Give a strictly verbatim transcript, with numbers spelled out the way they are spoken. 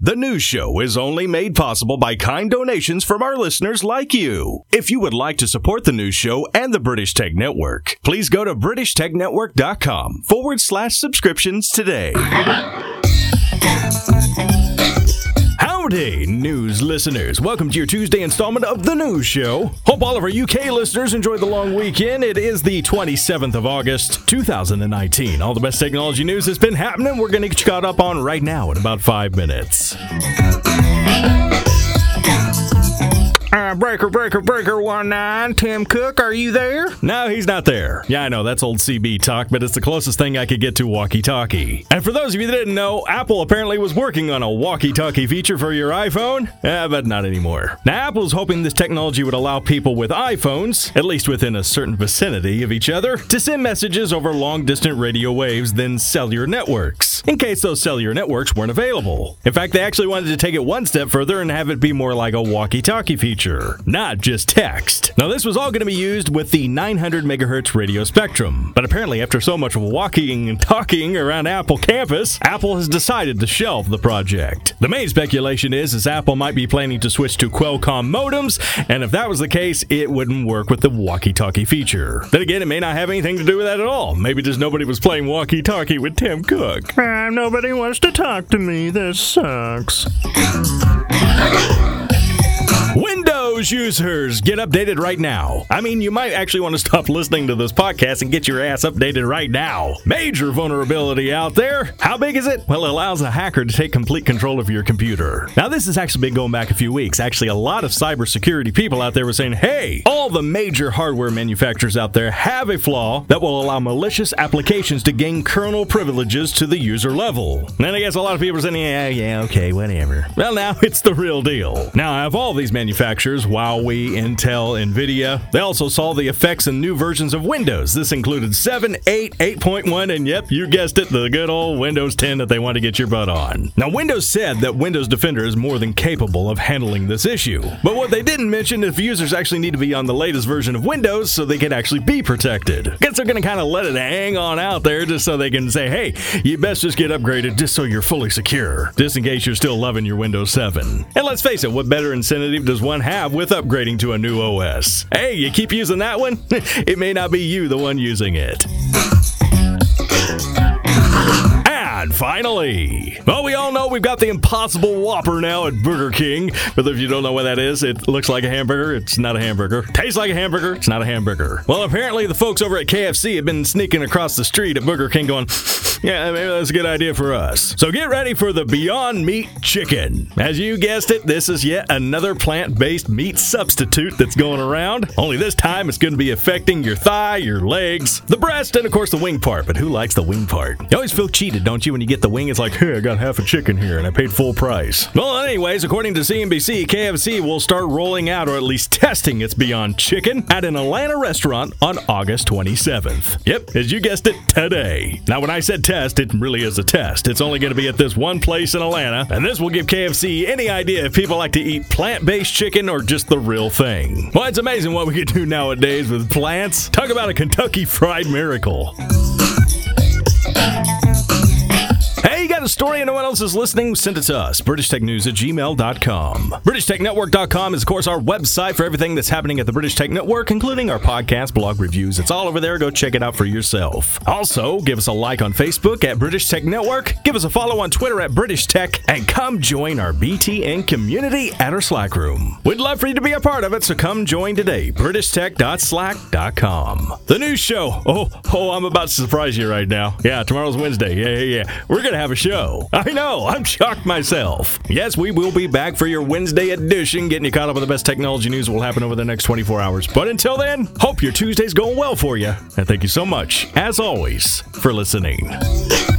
The news show is only made possible by kind donations from our listeners like you. If you would like to support the news show and the British Tech Network, please go to british tech network dot com forward slash subscriptions today. Howdy, news listeners. Welcome to your Tuesday installment of The News Show. Hope all of our U K listeners enjoyed the long weekend. It is the twenty-seventh of August, two thousand nineteen. All the best technology news has been happening. We're going to get you caught up on right now in about five minutes. Uh, breaker, breaker, breaker, one nine. Tim Cook, are you there? No, he's not there. Yeah, I know, that's old C B talk, but it's the closest thing I could get to walkie-talkie. And for those of you that didn't know, Apple apparently was working on a walkie-talkie feature for your iPhone, eh, but not anymore. Now, Apple's hoping this technology would allow people with iPhones, at least within a certain vicinity of each other, to send messages over long-distance radio waves than cellular networks, in case those cellular networks weren't available. In fact, they actually wanted to take it one step further and have it be more like a walkie-talkie feature. Not just text. Now, this was all going to be used with the nine hundred megahertz radio spectrum, but apparently after so much walking and talking around Apple campus, Apple has decided to shelve the project. The main speculation is, is Apple might be planning to switch to Qualcomm modems, and if that was the case, it wouldn't work with the walkie-talkie feature. Then again, it may not have anything to do with that at all. Maybe just nobody was playing walkie-talkie with Tim Cook. Uh, nobody wants to talk to me. This sucks. Windows users, get updated right now. I mean, you might actually want to stop listening to this podcast and get your ass updated right now. Major vulnerability out there. How big is it? Well, it allows a hacker to take complete control of your computer. Now, this has actually been going back a few weeks. Actually, a lot of cybersecurity people out there were saying, hey, all the major hardware manufacturers out there have a flaw that will allow malicious applications to gain kernel privileges to the user level. And I guess a lot of people are saying, yeah, yeah, okay, whatever. Well, now it's the real deal. Now, I have all these manufacturers, Huawei, Intel, Nvidia. They also saw the effects in new versions of Windows. This included seven, eight, eight point one, and yep, you guessed it, the good old Windows ten that they want to get your butt on. Now, Windows said that Windows Defender is more than capable of handling this issue. But what they didn't mention is users actually need to be on the latest version of Windows so they can actually be protected. I guess they're going to kind of let it hang on out there just so they can say, hey, you best just get upgraded just so you're fully secure, just in case you're still loving your Windows seven. And let's face it, what better incentive does one have with upgrading to a new O S? Hey, you keep using that one? It may not be you the one using it. And finally, well, we all know we've got the Impossible Whopper now at Burger King. But if you don't know what that is, it looks like a hamburger. It's not a hamburger. Tastes like a hamburger. It's not a hamburger. Well, apparently the folks over at K F C have been sneaking across the street at Burger King going, yeah, maybe that's a good idea for us. So get ready for the Beyond Meat Chicken. As you guessed it, this is yet another plant-based meat substitute that's going around. Only this time it's going to be affecting your thigh, your legs, the breast, and of course the wing part. But who likes the wing part? You always feel cheated, don't you, when you get the wing? It's like, hey, I got half a chicken here and I paid full price. Well, anyways, according to C N B C, K F C will start rolling out, or at least testing, its Beyond Chicken at an Atlanta restaurant on August twenty-seventh. Yep, as you guessed it, today. Now, when I said test, it really is a test. It's only going to be at this one place in Atlanta, and this will give K F C any idea if people like to eat plant-based chicken or just the real thing. Well, it's amazing what we can do nowadays with plants. Talk about a Kentucky Fried Miracle. Hey, you got a story and no one else is listening? Send it to us, british tech news at gmail dot com. british tech network dot com is, of course, our website for everything that's happening at the British Tech Network, including our podcast, blog reviews. It's all over there. Go check it out for yourself. Also, give us a like on Facebook at British Tech Network, give us a follow on Twitter at British Tech, and come join our B T N community at our Slack room. We'd love for you to be a part of it, so come join today, british tech dot slack dot com. The news show. Oh, oh, I'm about to surprise you right now. Yeah, tomorrow's Wednesday. Yeah, yeah, yeah. We're going to have a show. I know, I'm shocked myself. Yes, we will be back for your Wednesday edition, getting you caught up with the best technology news that will happen over the next twenty-four hours. But until then, hope your Tuesday's going well for you. And thank you so much, as always, for listening.